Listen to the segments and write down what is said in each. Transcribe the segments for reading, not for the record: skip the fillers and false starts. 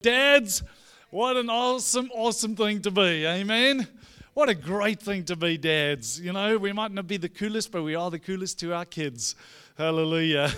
Dads, what an awesome, awesome thing to be. Amen. What a great thing to be dads. You know, we might not be the coolest, but we are the coolest to our kids. Hallelujah.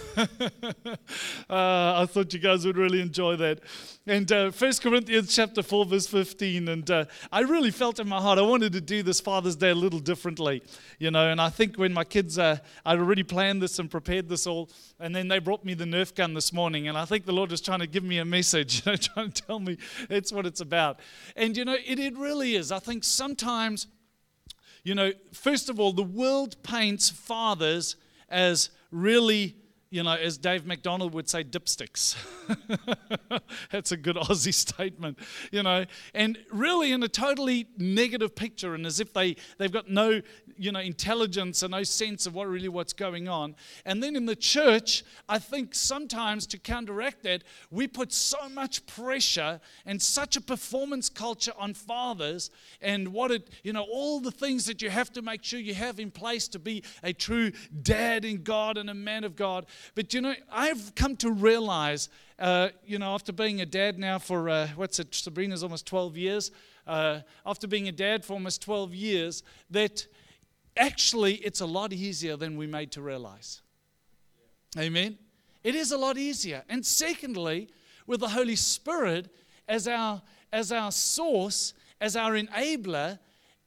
I thought you guys would really enjoy that. And 1 Corinthians chapter 4, verse 15. And I really felt in my heart, I wanted to do this Father's Day a little differently. You know, and I think when my kids, I'd already planned this and prepared this all. And then they brought me the Nerf gun this morning. And I think the Lord was trying to give me a message, trying to tell me it's what it's about. And, you know, it really is. I think sometimes, you know, first of all, the world paints fathers as really, you know, as Dave McDonald would say, dipsticks. That's a good Aussie statement, you know, and really in a totally negative picture, and as if they've got no, you know, intelligence and no sense of what's going on. And then in the church, I think sometimes to counteract that, we put so much pressure and such a performance culture on fathers and all the things that you have to make sure you have in place to be a true dad in God and a man of God. But, you know, I've come to realize, after being a dad now for, Sabrina's almost 12 years, after being a dad for almost 12 years, that actually it's a lot easier than we made to realize. Amen? It is a lot easier. And secondly, with the Holy Spirit as our source, as our enabler,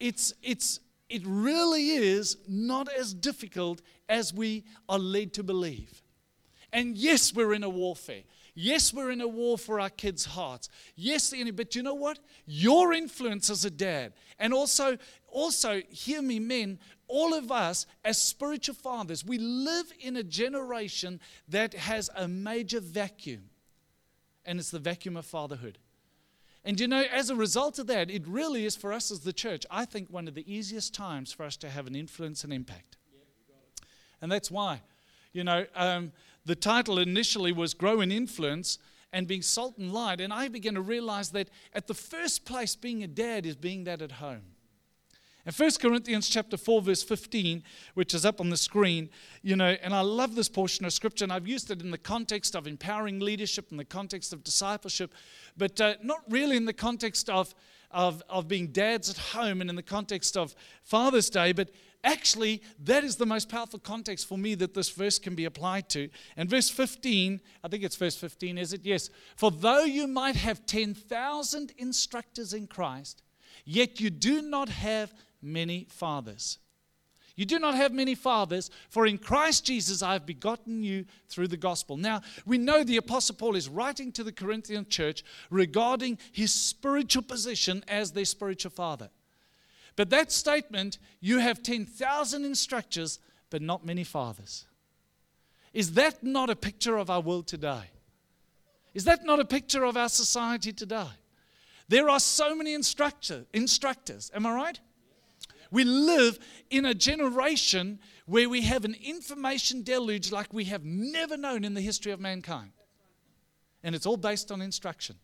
it really is not as difficult as we are led to believe. And yes, we're in a warfare. Yes, we're in a war for our kids' hearts. Yes, but you know what? Your influence as a dad, and also, hear me, men, all of us as spiritual fathers, we live in a generation that has a major vacuum, and it's the vacuum of fatherhood. And you know, as a result of that, it really is for us as the church, I think, one of the easiest times for us to have an influence and impact. And that's why, you know, the title initially was Grow in Influence and Being Salt and Light. And I began to realize that at the first place, being a dad is being that at home. And 1 Corinthians chapter 4, verse 15, which is up on the screen, you know, and I love this portion of Scripture, and I've used it in the context of empowering leadership, in the context of discipleship, but not really in the context of being dads at home and in the context of Father's Day, but actually, that is the most powerful context for me that this verse can be applied to. And verse 15, I think it's verse 15, is it? Yes. For though you might have 10,000 instructors in Christ, yet you do not have many fathers. You do not have many fathers, for in Christ Jesus I have begotten you through the gospel. Now, we know the Apostle Paul is writing to the Corinthian church regarding his spiritual position as their spiritual father. But that statement, you have 10,000 instructors, but not many fathers. Is that not a picture of our world today? Is that not a picture of our society today? There are so many instructors, am I right? We live in a generation where we have an information deluge like we have never known in the history of mankind. And it's all based on instruction.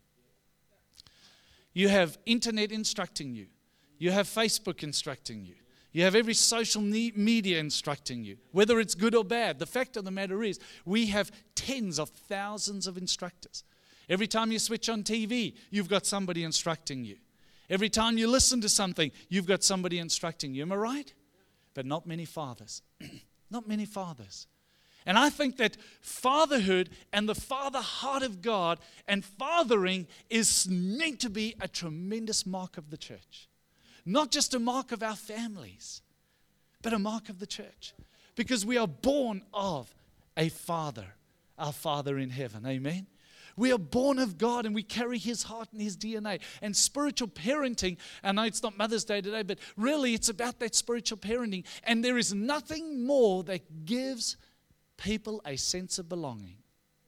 You have internet instructing you. You have Facebook instructing you. You have every social media instructing you, whether it's good or bad. The fact of the matter is, we have tens of thousands of instructors. Every time you switch on TV, you've got somebody instructing you. Every time you listen to something, you've got somebody instructing you. Am I right? But not many fathers. Not many fathers. And I think that fatherhood and the father heart of God and fathering is meant to be a tremendous mark of the church. Not just a mark of our families, but a mark of the church. Because we are born of a Father, our Father in heaven. Amen? We are born of God and we carry His heart and His DNA. And spiritual parenting, I know it's not Mother's Day today, but really it's about that spiritual parenting. And there is nothing more that gives people a sense of belonging.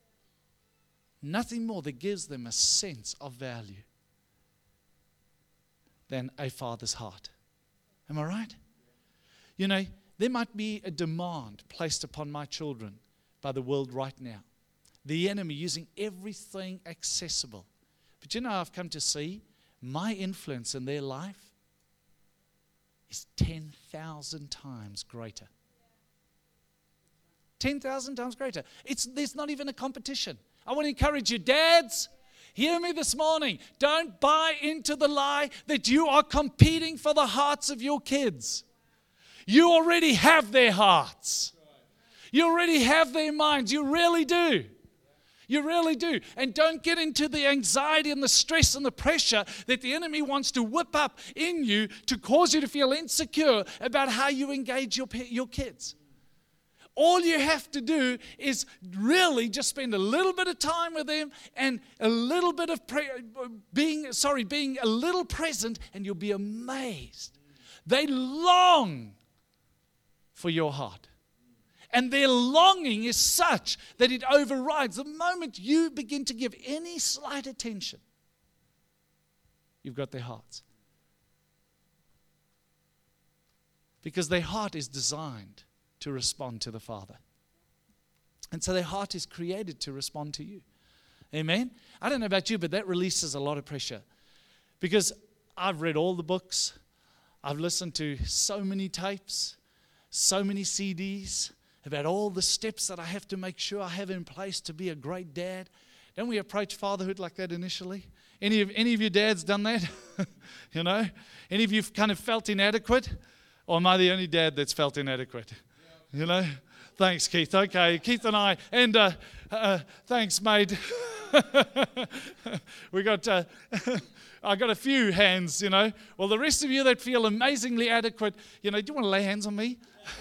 Nothing more that gives them a sense of value than a father's heart. Am I right? You know, there might be a demand placed upon my children by the world right now. The enemy using everything accessible. But you know, I've come to see my influence in their life is 10,000 times greater. 10,000 times greater. There's not even a competition. I want to encourage you, dads, Hear me this morning. Don't buy into the lie that you are competing for the hearts of your kids. You already have their hearts. You already have their minds. You really do. You really do. And don't get into the anxiety and the stress and the pressure that the enemy wants to whip up in you to cause you to feel insecure about how you engage your kids. All you have to do is really just spend a little bit of time with them and a little bit of being a little present, and you'll be amazed. They long for your heart. And their longing is such that it overrides. The moment you begin to give any slight attention, you've got their hearts. Because their heart is designed to respond to the Father. And so their heart is created to respond to you. Amen? I don't know about you, but that releases a lot of pressure. Because I've read all the books. I've listened to so many tapes, so many CDs, about all the steps that I have to make sure I have in place to be a great dad. Don't we approach fatherhood like that initially? Any of your dads done that? You know? Any of you kind of felt inadequate? Or am I the only dad that's felt inadequate? You know? Thanks, Keith. Okay, Keith and I. And thanks, mate. We got... I got a few hands, you know. Well, the rest of you that feel amazingly adequate, you know, do you want to lay hands on me?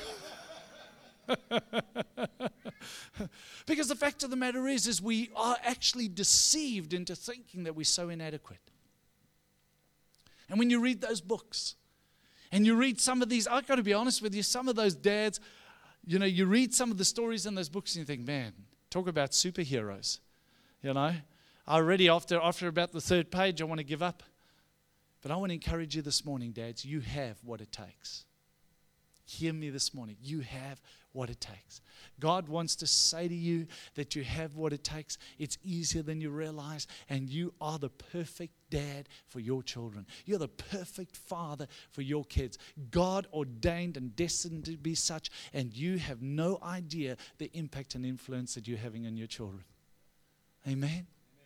Because the fact of the matter is we are actually deceived into thinking that we're so inadequate. And when you read those books and you read some of these, I've got to be honest with you, some of those dads, you know, you read some of the stories in those books and you think, man, talk about superheroes. You know, already after about the third page, I want to give up. But I want to encourage you this morning, dads, you have what it takes. Hear me this morning. You have what it takes. God wants to say to you that you have what it takes. It's easier than you realize, and you are the perfect dad for your children. You're the perfect father for your kids. God ordained and destined to be such, and you have no idea the impact and influence that you're having on your children. Amen?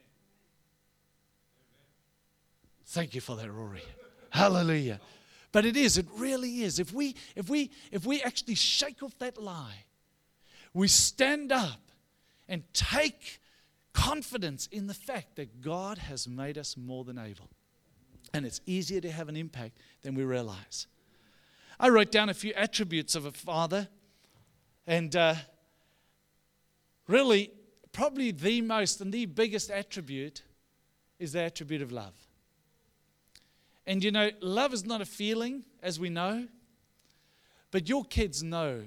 Thank you for that, Rory. Hallelujah. But it really is. If we actually shake off that lie, we stand up and take confidence in the fact that God has made us more than able. And it's easier to have an impact than we realize. I wrote down a few attributes of a father, and really, probably the most and the biggest attribute is the attribute of love. And you know, love is not a feeling, as we know, but your kids know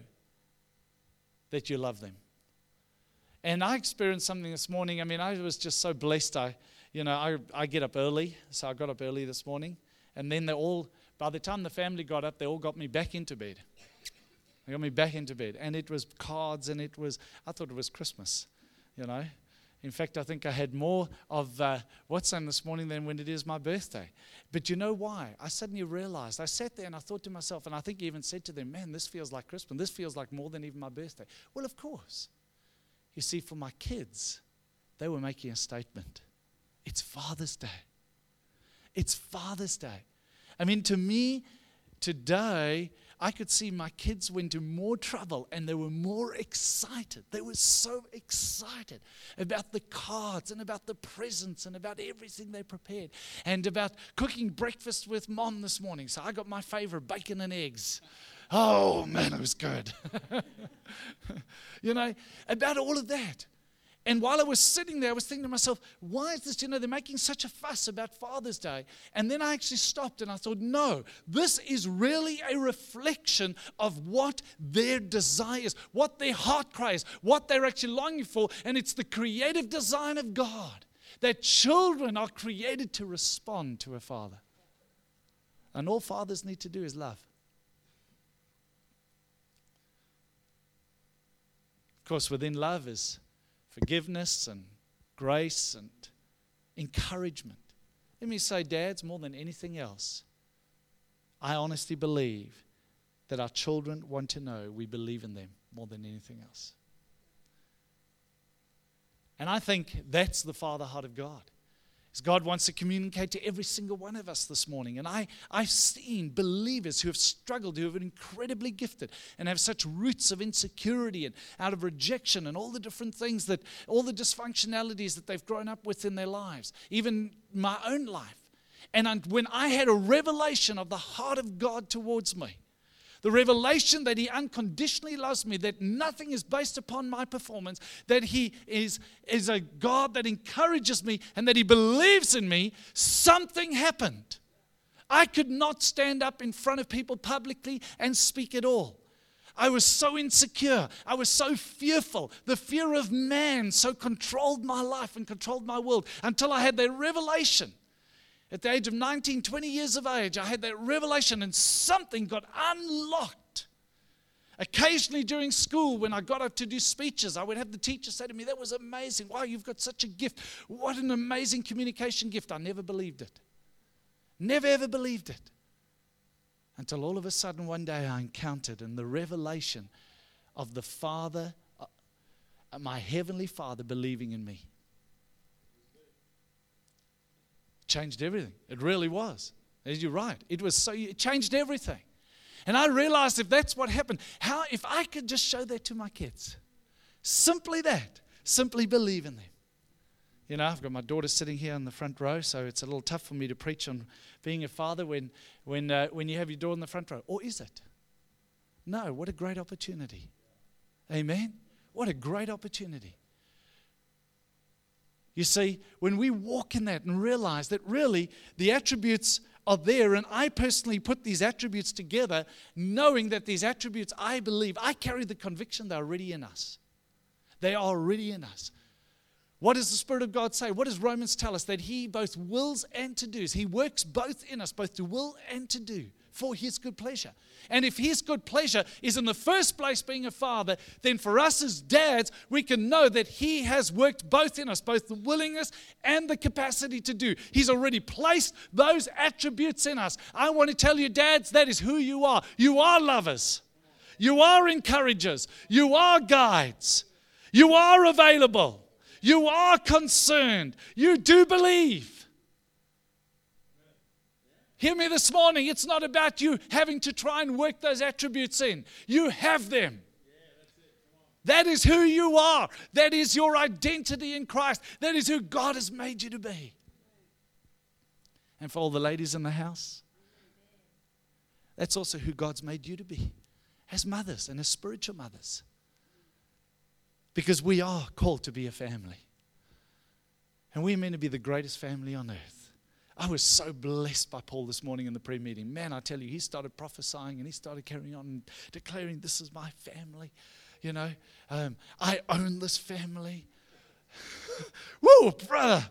that you love them. And I experienced something this morning. I mean, I was just so blessed. I get up early, so I got up early this morning. And then by the time the family got up, they all got me back into bed. They got me back into bed. And it was cards, and I thought it was Christmas, you know. In fact, I think I had more of what's on this morning than when it is my birthday. But you know why? I suddenly realized, I sat there and I thought to myself, and I think I even said to them, man, this feels like Christmas. This feels like more than even my birthday. Well, of course. You see, for my kids, they were making a statement. It's Father's Day. It's Father's Day. I mean, to me, today, I could see my kids went to more trouble and they were more excited. They were so excited about the cards and about the presents and about everything they prepared and about cooking breakfast with Mom this morning. So I got my favorite bacon and eggs. Oh, man, it was good. You know, about all of that. And while I was sitting there, I was thinking to myself, why is this, you know, they're making such a fuss about Father's Day. And then I actually stopped and I thought, no, this is really a reflection of what their desire is, what their heart cry is, what they're actually longing for. And it's the creative design of God that children are created to respond to a father. And all fathers need to do is love. Of course, within love is forgiveness and grace and encouragement. Let me say, dads, more than anything else, I honestly believe that our children want to know we believe in them more than anything else. And I think that's the father heart of God. Because God wants to communicate to every single one of us this morning. And I've seen believers who have struggled, who have been incredibly gifted and have such roots of insecurity and out of rejection and all the different things that, all the dysfunctionalities that they've grown up with in their lives, even my own life. And when I had a revelation of the heart of God towards me, the revelation that He unconditionally loves me, that nothing is based upon my performance, that He is a God that encourages me and that He believes in me, something happened. I could not stand up in front of people publicly and speak at all. I was so insecure. I was so fearful. The fear of man so controlled my life and controlled my world until I had that revelation. At the age of 19, 20 years of age, I had that revelation and something got unlocked. Occasionally during school, when I got up to do speeches, I would have the teacher say to me, "That was amazing. Wow, you've got such a gift. What an amazing communication gift." I never believed it. Never ever believed it. Until all of a sudden one day I encountered in the revelation of the Father, my Heavenly Father believing in me. Changed everything. It really was. You're right. It changed everything. And I realized if that's what happened, if I could just show that to my kids, simply believe in them. You know, I've got my daughter sitting here in the front row, so it's a little tough for me to preach on being a father when you have your daughter in the front row. Or is it? No, what a great opportunity. Amen? What a great opportunity. You see, when we walk in that and realize that really the attributes are there, and I personally put these attributes together, knowing that these attributes, I believe, I carry the conviction they're already in us. They are already in us. What does the Spirit of God say? What does Romans tell us? That He both wills and to does. He works both in us, both to will and to do, for His good pleasure. And if His good pleasure is in the first place being a father, then for us as dads, we can know that He has worked both in us, both the willingness and the capacity to do. He's already placed those attributes in us. I want to tell you, dads, that is who you are. You are lovers. You are encouragers. You are guides. You are available. You are concerned. You do believe. Hear me this morning. It's not about you having to try and work those attributes in. You have them. That is who you are. That is your identity in Christ. That is who God has made you to be. And for all the ladies in the house, that's also who God's made you to be, as mothers and as spiritual mothers. Because we are called to be a family. And we're meant to be the greatest family on earth. I was so blessed by Paul this morning in the prayer meeting. Man, I tell you, he started prophesying and he started carrying on and declaring, this is my family. You know, I own this family. Woo, brother.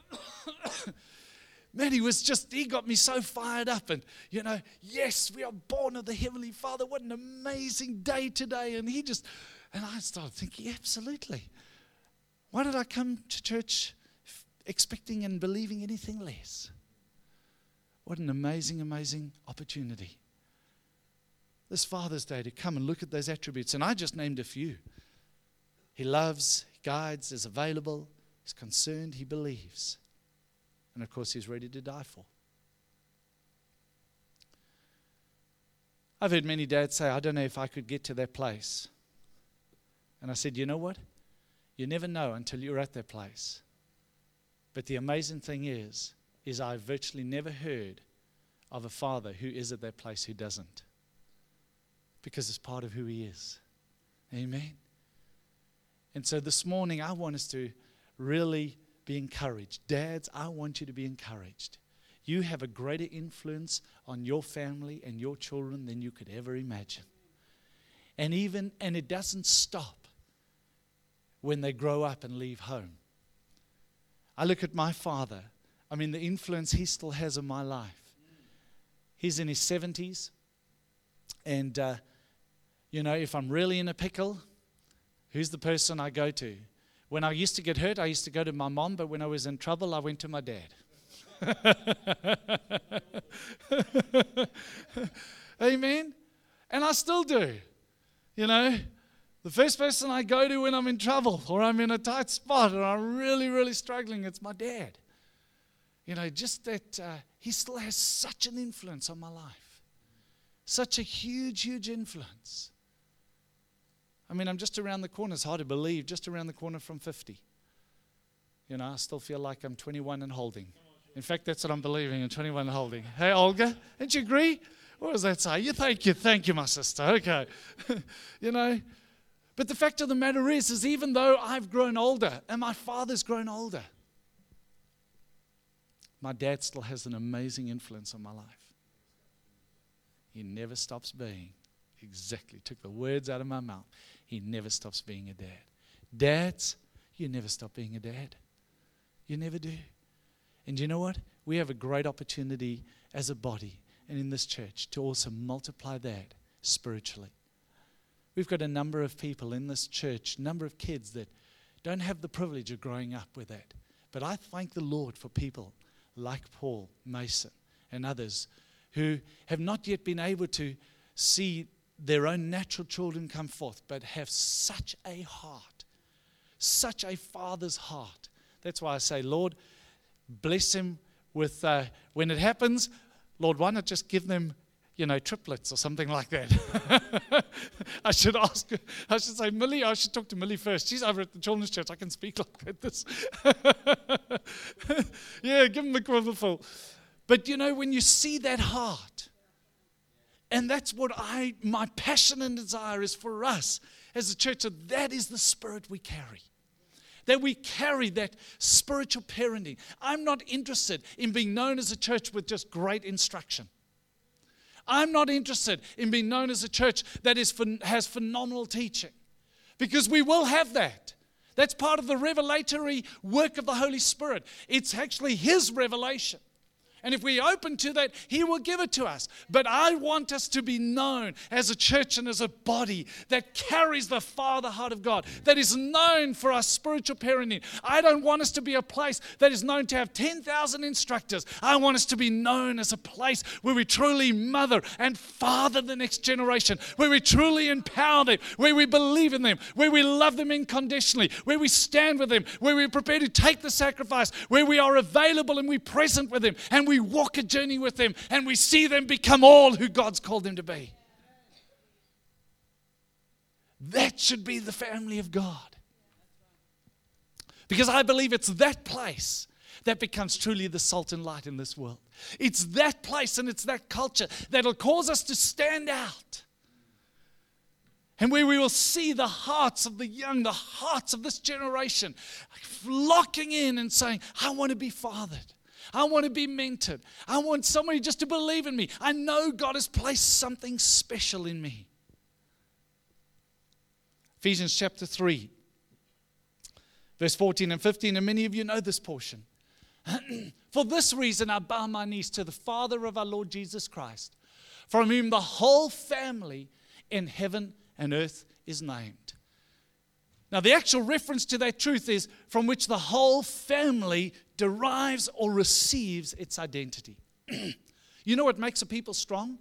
Man, he got me so fired up. And, you know, yes, we are born of the Heavenly Father. What an amazing day today. And I started thinking, absolutely. Why did I come to church expecting and believing anything less? What an amazing, amazing opportunity. This Father's Day to come and look at those attributes. And I just named a few. He loves, he guides, is available, he's concerned, he believes. And of course, he's ready to die for. I've heard many dads say, I don't know if I could get to that place. And I said, you know what? You never know until you're at that place. But the amazing thing is I've virtually never heard of a father who is at that place who doesn't. Because it's part of who he is. Amen? And so this morning, I want us to really be encouraged. Dads, I want you to be encouraged. You have a greater influence on your family and your children than you could ever imagine. And it doesn't stop when they grow up and leave home. I look at my father. I mean, the influence he still has on my life. He's in his 70s. And, if I'm really in a pickle, who's the person I go to? When I used to get hurt, I used to go to my mom. But when I was in trouble, I went to my dad. Amen? And I still do. The first person I go to when I'm in trouble or I'm in a tight spot or I'm really, really struggling, it's my dad. just that he still has such an influence on my life. Such a huge, huge influence. I mean, I'm just around the corner. It's hard to believe, just around the corner from 50. I still feel like I'm 21 and holding. In fact, that's what I'm believing, I'm 21 and holding. Hey, Olga, don't you agree? What does that say? Thank you, my sister. Okay. But the fact of the matter is even though I've grown older and my father's grown older, my dad still has an amazing influence on my life. He never stops being. Exactly. Took the words out of my mouth. He never stops being a dad. Dads, you never stop being a dad. You never do. And you know what? We have a great opportunity as a body and in this church to also multiply that spiritually. We've got a number of people in this church, number of kids that don't have the privilege of growing up with that. But I thank the Lord for people like Paul, Mason, and others who have not yet been able to see their own natural children come forth, but have such a heart, such a father's heart. That's why I say, Lord, bless him with, when it happens, Lord, why not just give them, triplets or something like that? I should say, Millie, I should talk to Millie first. She's over at the children's church. I can speak like this. Yeah, give them a quiverful. But when you see that heart, and that's what my passion and desire is for us as a church, that is the spirit we carry. That we carry that spiritual parenting. I'm not interested in being known as a church with just great instruction. I'm not interested in being known as a church that has phenomenal teaching. Because we will have that. That's part of the revelatory work of the Holy Spirit. It's actually His revelation. And if we're open to that, He will give it to us. But I want us to be known as a church and as a body that carries the Father heart of God, that is known for our spiritual parenting. I don't want us to be a place that is known to have 10,000 instructors. I want us to be known as a place where we truly mother and father the next generation, where we truly empower them, where we believe in them, where we love them unconditionally, where we stand with them, where we're prepared to take the sacrifice, where we are available and we're present with them, and we walk a journey with them, and we see them become all who God's called them to be. That should be the family of God. Because I believe it's that place that becomes truly the salt and light in this world. It's that place and it's that culture that'll cause us to stand out. And where we will see the hearts of the young, the hearts of this generation flocking in and saying, I want to be fathered. I want to be mentored. I want somebody just to believe in me. I know God has placed something special in me. Ephesians chapter 3, verse 14 and 15, and many of you know this portion. For this reason I bow my knees to the Father of our Lord Jesus Christ, from whom the whole family in heaven and earth is named. Now, the actual reference to that truth is from which the whole family derives or receives its identity. You know what makes a people strong?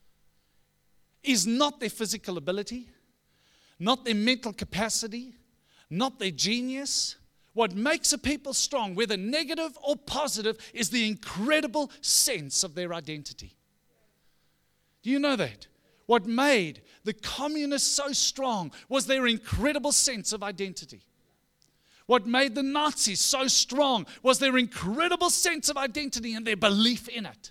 Is not their physical ability, not their mental capacity, not their genius. What makes a people strong, whether negative or positive, is the incredible sense of their identity. Do you know that? What made the communists so strong was their incredible sense of identity. What made the Nazis so strong was their incredible sense of identity and their belief in it.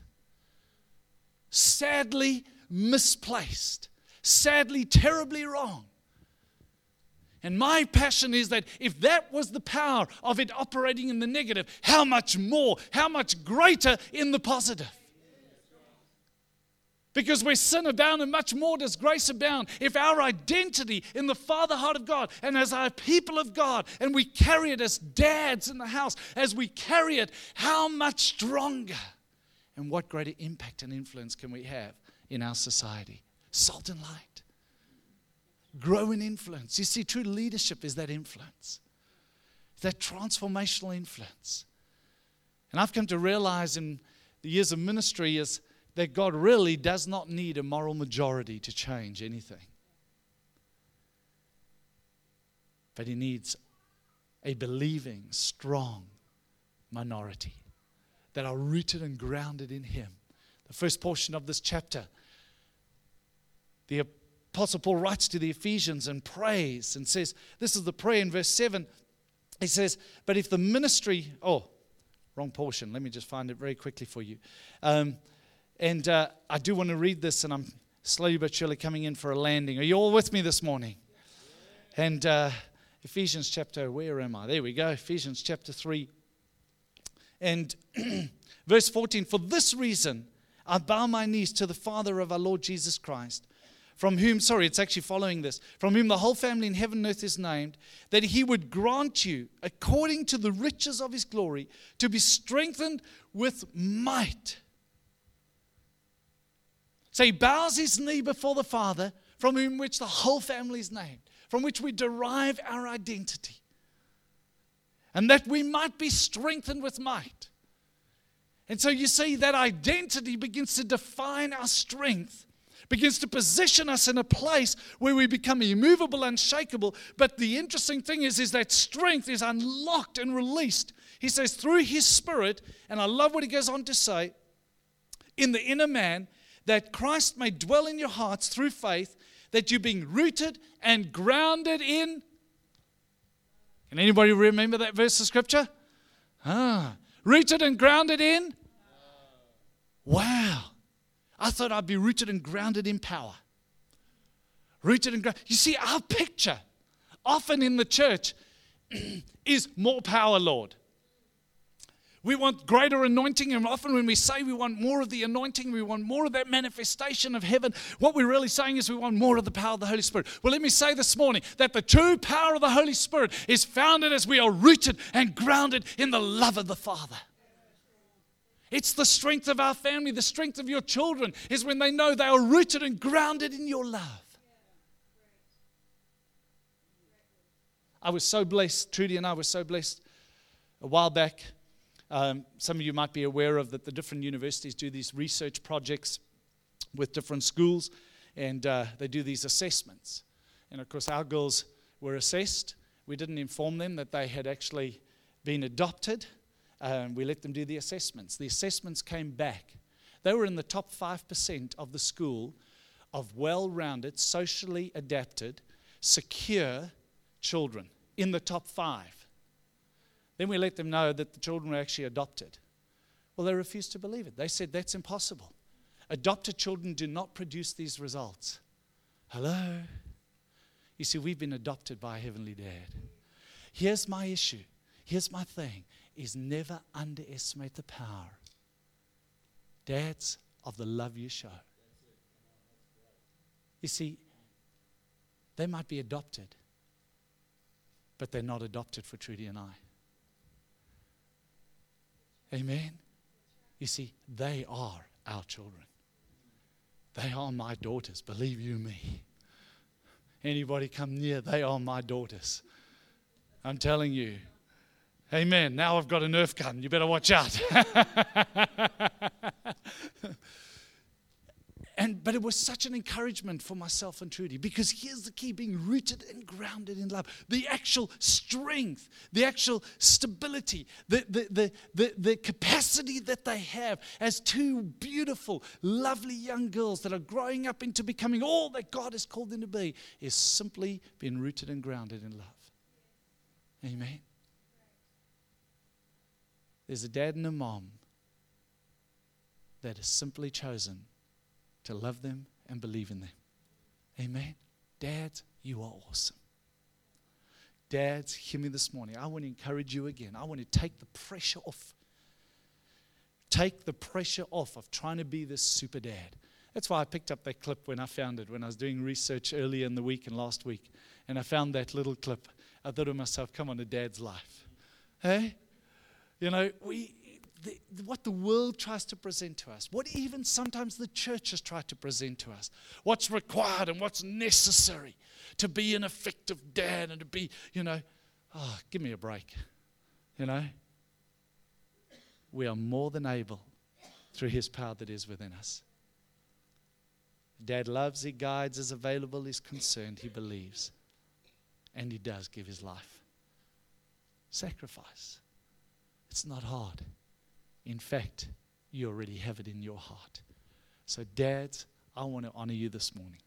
Sadly misplaced. Sadly terribly wrong. And my passion is that if that was the power of it operating in the negative, how much more, how much greater in the positive? Because where sin abounded, much more does grace abound. If our identity in the Father heart of God and as our people of God, and we carry it as dads in the house, as we carry it, how much stronger and what greater impact and influence can we have in our society? Salt and light. Grow in influence. You see, true leadership is that influence. That transformational influence. And I've come to realize in the years of ministry is that God really does not need a moral majority to change anything. But He needs a believing, strong minority that are rooted and grounded in Him. The first portion of this chapter, the Apostle Paul writes to the Ephesians and prays and says, this is the prayer in verse 7. He says, but if the ministry, wrong portion. Let me just find it very quickly for you. I do want to read this, and I'm slowly but surely coming in for a landing. Are you all with me this morning? And Ephesians chapter, where am I? There we go, Ephesians chapter 3. And verse 14, for this reason I bow my knees to the Father of our Lord Jesus Christ, from whom, it's actually following this, from whom the whole family in heaven and earth is named, that He would grant you, according to the riches of His glory, to be strengthened with might. So He bows His knee before the Father, from whom which the whole family is named, from which we derive our identity, and that we might be strengthened with might. And so you see that identity begins to define our strength, begins to position us in a place where we become immovable, unshakable. But the interesting thing is that strength is unlocked and released. He says through His Spirit, and I love what he goes on to say, in the inner man, that Christ may dwell in your hearts through faith, that you're being rooted and grounded in. Can anybody remember that verse of Scripture? Rooted and grounded in? Wow. I thought I'd be rooted and grounded in power. Rooted and grounded. You see, our picture often in the church is more power, Lord. We want greater anointing, and often when we say we want more of the anointing, we want more of that manifestation of heaven, what we're really saying is we want more of the power of the Holy Spirit. Well, let me say this morning that the true power of the Holy Spirit is founded as we are rooted and grounded in the love of the Father. It's the strength of our family, the strength of your children is when they know they are rooted and grounded in your love. I was so blessed, Trudy and I were so blessed a while back. Some of you might be aware of that the different universities do these research projects with different schools, and they do these assessments. And of course our girls were assessed. We didn't inform them that they had actually been adopted. We let them do the assessments. The assessments came back. They were in the top 5% of the school of well-rounded, socially adapted, secure children, in the top 5. Then we let them know that the children were actually adopted. Well, they refused to believe it. They said, that's impossible. Adopted children do not produce these results. Hello? You see, we've been adopted by a Heavenly Dad. Here's my issue. Here's my thing, is never underestimate the power, dads, of the love you show. You see, they might be adopted, but they're not adopted for Trudy and I. Amen? You see, they are our children. They are my daughters, believe you me. Anybody come near, they are my daughters. I'm telling you. Amen. Now I've got a Nerf gun. You better watch out. But it was such an encouragement for myself and Trudy, because here's the key, being rooted and grounded in love. The actual strength, the actual stability, the capacity that they have as two beautiful, lovely young girls that are growing up into becoming all that God has called them to be, is simply being rooted and grounded in love. Amen. There's a dad and a mom that has simply chosen to love them and believe in them. Amen. Dads, you are awesome. Dads, hear me this morning. I want to encourage you again. I want to take the pressure off. Take the pressure off of trying to be this super dad. That's why I picked up that clip when I found it, when I was doing research earlier in the week and last week. And I found that little clip. I thought to myself, come on, a dad's life. Hey? You know, what the world tries to present to us, what even sometimes the churches try to present to us, what's required and what's necessary to be an effective dad and to be, give me a break. We are more than able through His power that is within us. Dad loves, He guides, is available, He's concerned, He believes, and He does give His life. Sacrifice. It's not hard. In fact, you already have it in your heart. So dads, I want to honor you this morning.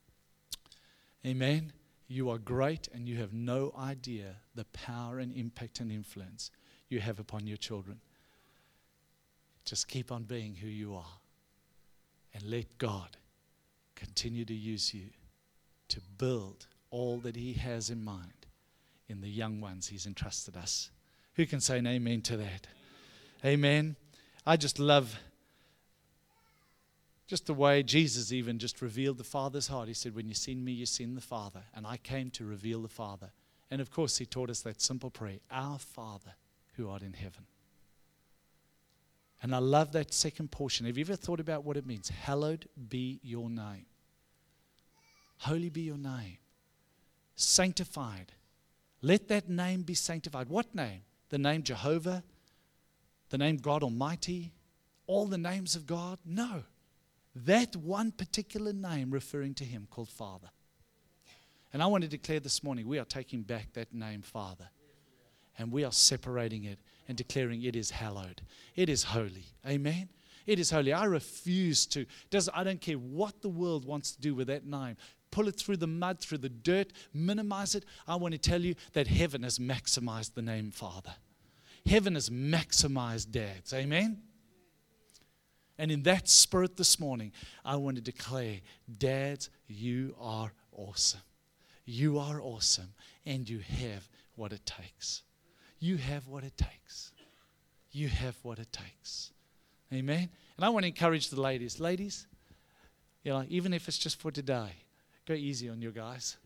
Amen. You are great, and you have no idea the power and impact and influence you have upon your children. Just keep on being who you are, and let God continue to use you to build all that He has in mind in the young ones He's entrusted us. Who can say an amen to that? Amen. I just love just the way Jesus even just revealed the Father's heart. He said, when you've seen me, you've seen the Father. And I came to reveal the Father. And of course, He taught us that simple prayer, Our Father who art in heaven. And I love that second portion. Have you ever thought about what it means? Hallowed be your name. Holy be your name. Sanctified. Let that name be sanctified. What name? The name Jehovah? The name God Almighty? All the names of God? No. That one particular name referring to Him called Father. And I want to declare this morning, we are taking back that name Father. And we are separating it and declaring it is hallowed. It is holy. Amen? It is holy. I refuse to. I don't care what the world wants to do with that name. Pull it through the mud, through the dirt, minimize it. I want to tell you that heaven has maximized the name Father. Heaven has maximized dads. Amen? And in that spirit this morning, I want to declare, dads, you are awesome. You are awesome, and you have what it takes. You have what it takes. You have what it takes. Amen? And I want to encourage the ladies. Ladies, even if it's just for today, go easy on your guys.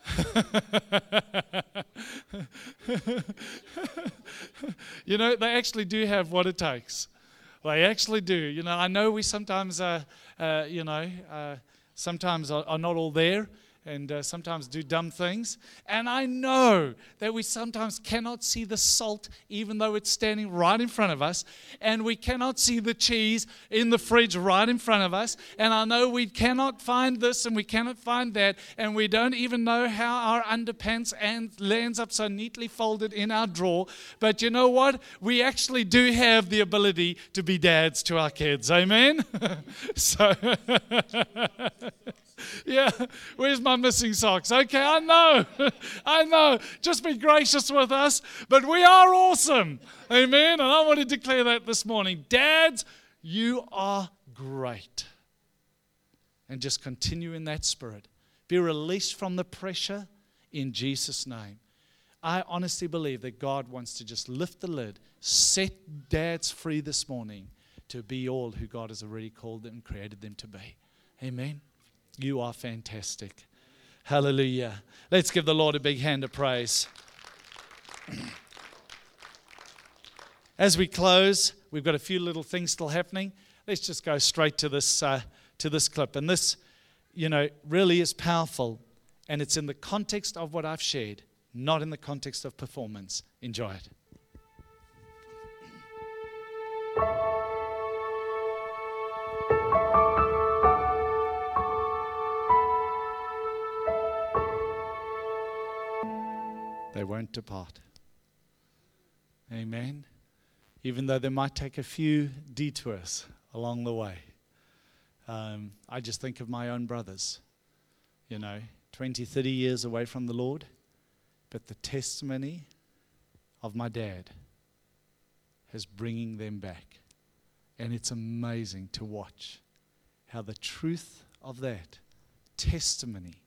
They actually do have what it takes. They actually do. I know we sometimes, sometimes are not all there, and sometimes do dumb things. And I know that we sometimes cannot see the salt even though it's standing right in front of us. And we cannot see the cheese in the fridge right in front of us. And I know we cannot find this and we cannot find that. And we don't even know how our underpants lands up so neatly folded in our drawer. But you know what? We actually do have the ability to be dads to our kids. Amen? So... Yeah, where's my missing socks? Okay, I know. Just be gracious with us, but we are awesome. Amen. And I want to declare that this morning. Dads, you are great. And just continue in that spirit. Be released from the pressure in Jesus' name. I honestly believe that God wants to just lift the lid, set dads free this morning to be all who God has already called them and created them to be. Amen. You are fantastic. Hallelujah. Let's give the Lord a big hand of praise. As we close, we've got a few little things still happening. Let's just go straight to this clip. And this, really is powerful. And it's in the context of what I've shared, not in the context of performance. Enjoy it. They won't depart. Amen. Even though they might take a few detours along the way. I just think of my own brothers, 20, 30 years away from the Lord. But the testimony of my dad is bringing them back. And it's amazing to watch how the truth of that testimony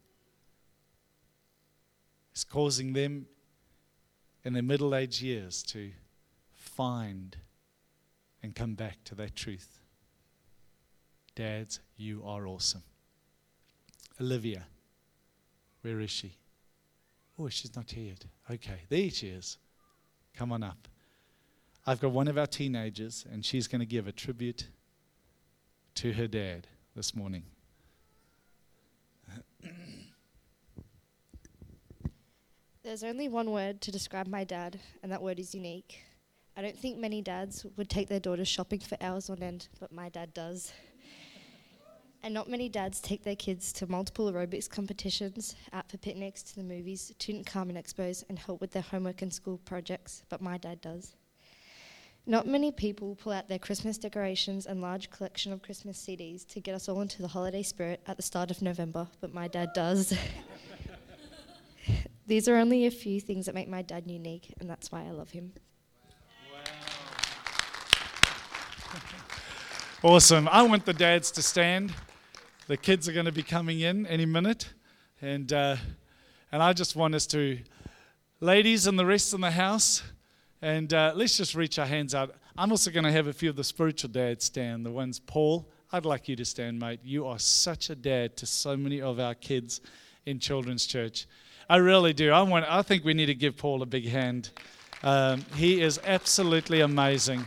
is causing them in their middle-aged years to find and come back to that truth. Dads, you are awesome. Olivia, where is she? Oh, she's not here yet. Okay, there she is. Come on up. I've got one of our teenagers, and she's going to give a tribute to her dad this morning. There's only one word to describe my dad, and that word is unique. I don't think many dads would take their daughters shopping for hours on end, but my dad does. And not many dads take their kids to multiple aerobics competitions, out for picnics, to the movies, to Tutankhamun expos, and help with their homework and school projects, but my dad does. Not many people pull out their Christmas decorations and large collection of Christmas CDs to get us all into the holiday spirit at the start of November, but my dad does. These are only a few things that make my dad unique, and that's why I love him. Awesome. I want the dads to stand. The kids are going to be coming in any minute, and I just want us to, ladies and the rest in the house, and let's just reach our hands out. I'm also going to have a few of the spiritual dads stand. The ones, Paul, I'd like you to stand, mate. You are such a dad to so many of our kids in Children's Church. I really do. I think we need to give Paul a big hand. He is absolutely amazing.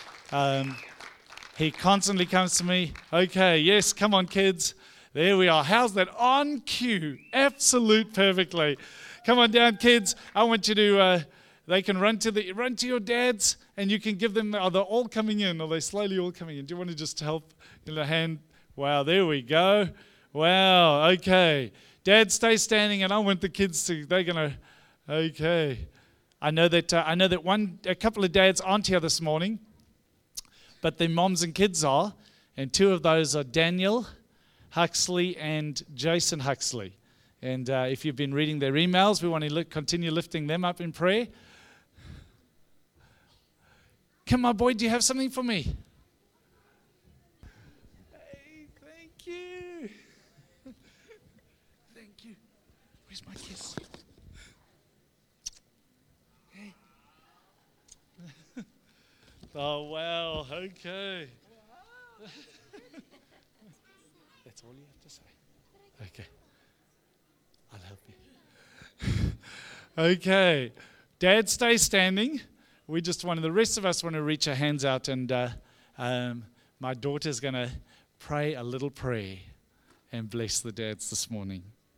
He constantly comes to me, okay, yes, come on, kids. There we are. How's that? On cue. Absolute perfectly. Come on down, kids. I want you to... They can run to your dads, and you can give them. Are they all coming in? Are they slowly all coming in? Do you want to just help in the hand? Wow, there we go. Wow, okay. Dad, stay standing, and I want the kids to. They're gonna. Okay. I know that a couple of dads aren't here this morning, but their moms and kids are, and two of those are Daniel Huxley and Jason Huxley. And if you've been reading their emails, we want to continue lifting them up in prayer. Come on, boy, do you have something for me? Hey, thank you. Thank you. Where's my kiss? Hey. Oh, wow. Okay. That's all you have to say. Okay. I'll help you. Okay. Dad, stay standing. The rest of us want to reach our hands out, and my daughter's going to pray a little prayer and bless the dads this morning.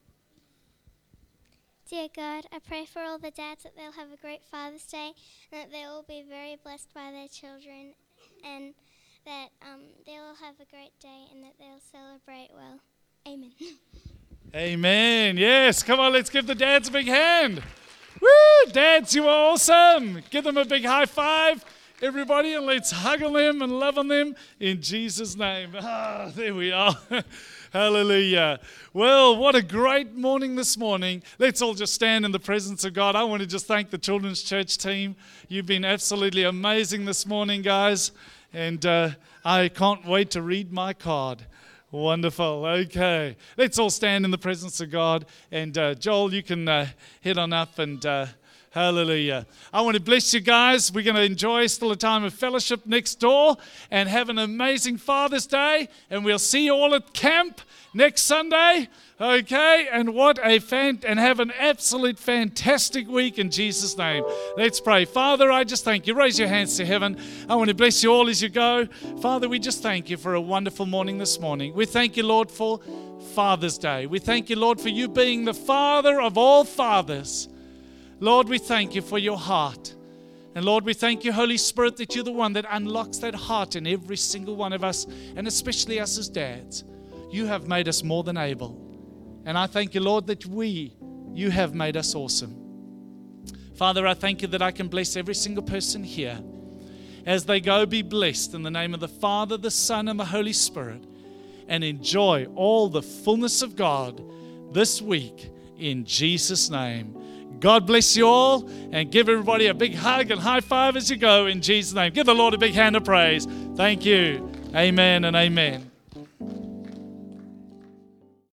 Dear God, I pray for all the dads that they'll have a great Father's Day, and that they'll all be very blessed by their children, and that they'll have a great day, and that they'll celebrate well. Amen. Amen. Yes, come on, let's give the dads a big hand. Woo, dads, you are awesome. Give them a big high five, everybody, and let's hug on them and love on them in Jesus' name. There we are. Hallelujah. Well, what a great morning this morning. Let's all just stand in the presence of God. I want to just thank the Children's Church team. You've been absolutely amazing this morning, guys, and I can't wait to read my card. Wonderful. Okay. Let's all stand in the presence of God. And Joel, you can head on up and hallelujah. I want to bless you guys. We're going to enjoy still a time of fellowship next door and have an amazing Father's Day. And we'll see you all at camp next Sunday. Okay. And and have an absolute fantastic week in Jesus' name. Let's pray. Father, I just thank you. Raise your hands to heaven. I want to bless you all as you go. Father, we just thank you for a wonderful morning this morning. We thank you, Lord, for Father's Day. We thank you, Lord, for you being the Father of all fathers. Lord, we thank you for your heart. And Lord, we thank you, Holy Spirit, that you're the one that unlocks that heart in every single one of us, and especially us as dads. You have made us more than able. And I thank you, Lord, that you have made us awesome. Father, I thank you that I can bless every single person here. As they go, be blessed in the name of the Father, the Son, and the Holy Spirit. And enjoy all the fullness of God this week in Jesus' name. God bless you all, and give everybody a big hug and high five as you go in Jesus' name. Give the Lord a big hand of praise. Thank you. Amen and amen.